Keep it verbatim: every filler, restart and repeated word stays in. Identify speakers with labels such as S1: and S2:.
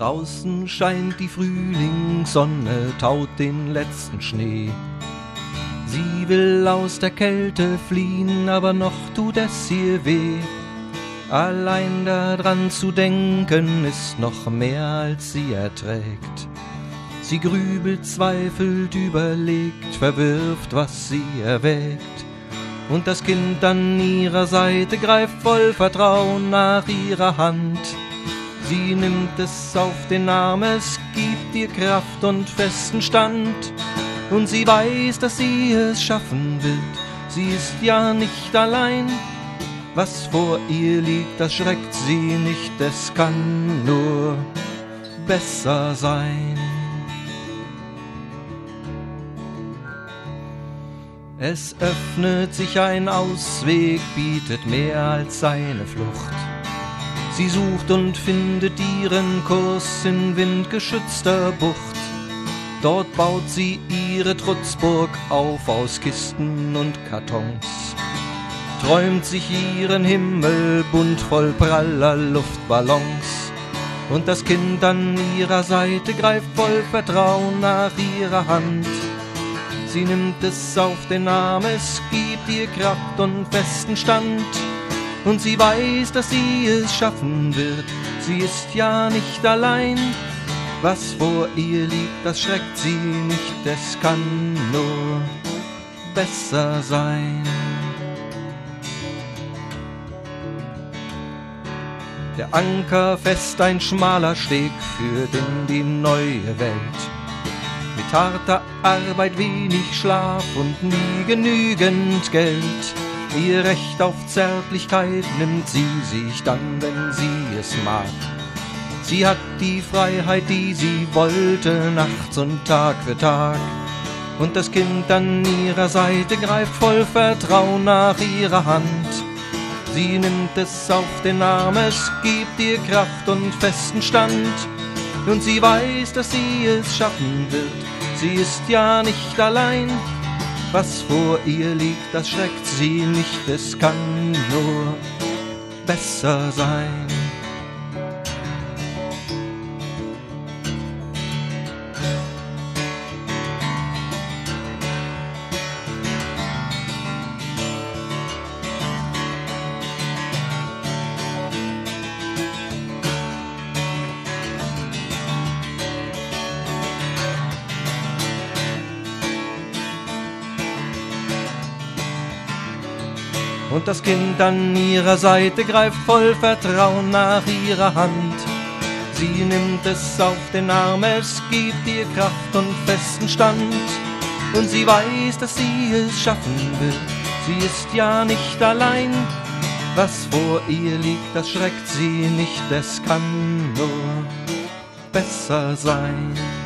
S1: Draußen scheint die Frühlingssonne, taut den letzten Schnee. Sie will aus der Kälte fliehen, aber noch tut es ihr weh. Allein daran zu denken ist noch mehr, als sie erträgt. Sie grübelt, zweifelt, überlegt, verwirft, was sie erwägt. Und das Kind an ihrer Seite greift voll Vertrauen nach ihrer Hand. Sie nimmt es auf den Arm, es gibt ihr Kraft und festen Stand. Und sie weiß, dass sie es schaffen wird, sie ist ja nicht allein. Was vor ihr liegt, das schreckt sie nicht, es kann nur besser sein. Es öffnet sich ein Ausweg, bietet mehr als eine Flucht. Sie sucht und findet ihren Kurs in windgeschützter Bucht. Dort baut sie ihre Trutzburg auf aus Kisten und Kartons. Träumt sich ihren Himmel bunt voll praller Luftballons. Und das Kind an ihrer Seite greift voll Vertrauen nach ihrer Hand. Sie nimmt es auf den Arm, es gibt ihr Kraft und festen Stand. Und sie weiß, dass sie es schaffen wird, sie ist ja nicht allein. Was vor ihr liegt, das schreckt sie nicht, es kann nur besser sein. Der Anker fest, ein schmaler Steg führt in die neue Welt. Mit harter Arbeit, wenig Schlaf und nie genügend Geld. Ihr Recht auf Zärtlichkeit nimmt sie sich dann, wenn sie es mag. Sie hat die Freiheit, die sie wollte, nachts und Tag für Tag. Und das Kind an ihrer Seite greift voll Vertrauen nach ihrer Hand. Sie nimmt es auf den Arm, es gibt ihr Kraft und festen Stand. Und sie weiß, dass sie es schaffen wird, sie ist ja nicht allein. Was vor ihr liegt, das schreckt sie nicht, es kann nur besser sein. Und das Kind an ihrer Seite greift voll Vertrauen nach ihrer Hand. Sie nimmt es auf den Arm, es gibt ihr Kraft und festen Stand. Und sie weiß, dass sie es schaffen wird, sie ist ja nicht allein. Was vor ihr liegt, das schreckt sie nicht, es kann nur besser sein.